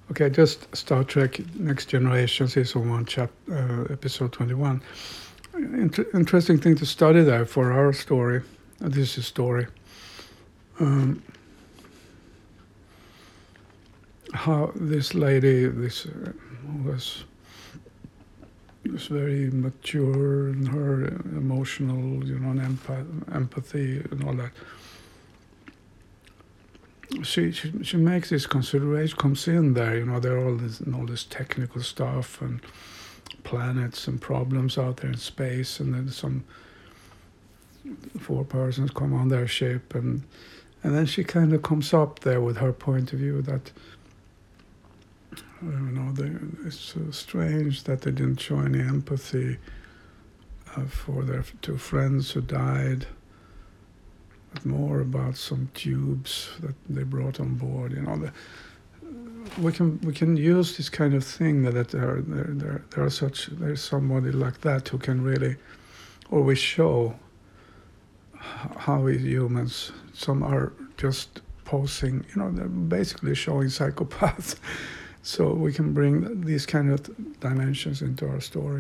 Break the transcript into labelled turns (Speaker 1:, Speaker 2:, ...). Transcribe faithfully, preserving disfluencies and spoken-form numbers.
Speaker 1: Okay, just Star Trek Next Generation, season one, chap, uh, episode twenty-one. Inter- interesting thing to study there for our story. Uh, this is story. Um, how this lady, this uh, was was very mature in her emotional, you know, and empath- empathy and all that. She, she she makes this consideration, comes in there, you know, there are all this all this technical stuff and planets and problems out there in space, and then some four persons come on their ship, and and then she kind of comes up there with her point of view that, you know, they, it's so strange that they didn't show any empathy uh, for their two friends who died, but more about some tubes that they brought on board. You know, the, we can we can use this kind of thing that, that there there there there are such there's somebody like that who can really always show how we humans, some are just posing, you know, they're basically showing psychopaths. So we can bring these kind of dimensions into our story.